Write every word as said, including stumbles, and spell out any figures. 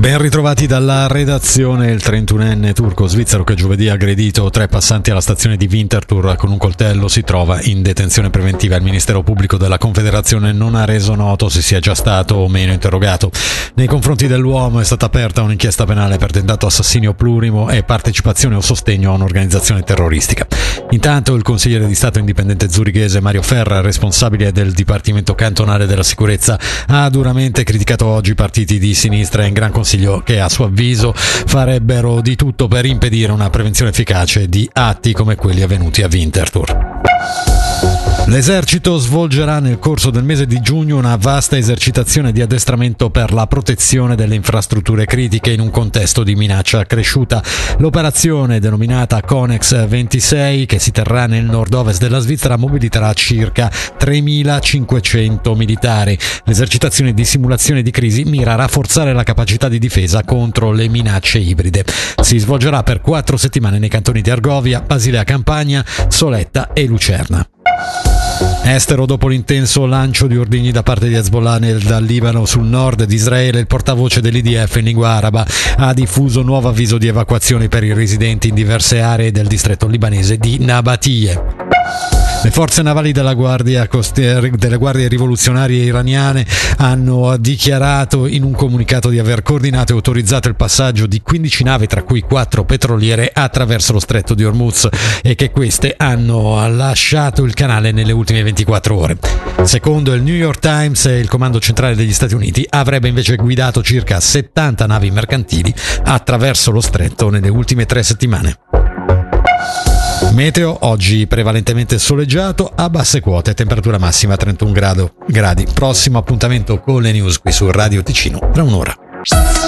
Ben ritrovati dalla redazione. Il trentunenne turco-svizzero che giovedì ha aggredito tre passanti alla stazione di Winterthur con un coltello si trova in detenzione preventiva. Il Ministero Pubblico della Confederazione non ha reso noto se sia già stato o meno interrogato. Nei confronti dell'uomo è stata aperta un'inchiesta penale per tentato assassinio plurimo e partecipazione o sostegno a un'organizzazione terroristica. Intanto il consigliere di Stato indipendente zurichese Mario Ferra, responsabile del Dipartimento Cantonale della Sicurezza, ha duramente criticato oggi i partiti di sinistra in Gran Consiglio che a suo avviso farebbero di tutto per impedire una prevenzione efficace di atti come quelli avvenuti a Winterthur. L'esercito svolgerà nel corso del mese di giugno una vasta esercitazione di addestramento per la protezione delle infrastrutture critiche in un contesto di minaccia accresciuta. L'operazione, denominata Conex ventisei, che si terrà nel nord-ovest della Svizzera, mobiliterà circa tremilacinquecento militari. L'esercitazione di simulazione di crisi mira a rafforzare la capacità di difesa contro le minacce ibride. Si svolgerà per quattro settimane nei cantoni di Argovia, Basilea Campania, Soletta e Lucerna. Estero, dopo l'intenso lancio di ordigni da parte di Hezbollah nel, dal Libano sul nord di Israele, il portavoce dell'I D F in lingua araba ha diffuso nuovo avviso di evacuazione per i residenti in diverse aree del distretto libanese di Nabatie. Le forze navali della Guardia Costiera, delle Guardie Rivoluzionarie iraniane hanno dichiarato in un comunicato di aver coordinato e autorizzato il passaggio di quindici navi, tra cui quattro petroliere, attraverso lo stretto di Hormuz e che queste hanno lasciato il canale nelle ultime ventiquattro ore. Secondo il New York Times, il Comando Centrale degli Stati Uniti avrebbe invece guidato circa settanta navi mercantili attraverso lo stretto nelle ultime tre settimane. Meteo, oggi prevalentemente soleggiato, a basse quote, temperatura massima trentuno gradi. Prossimo appuntamento con le news qui su Radio Ticino tra un'ora.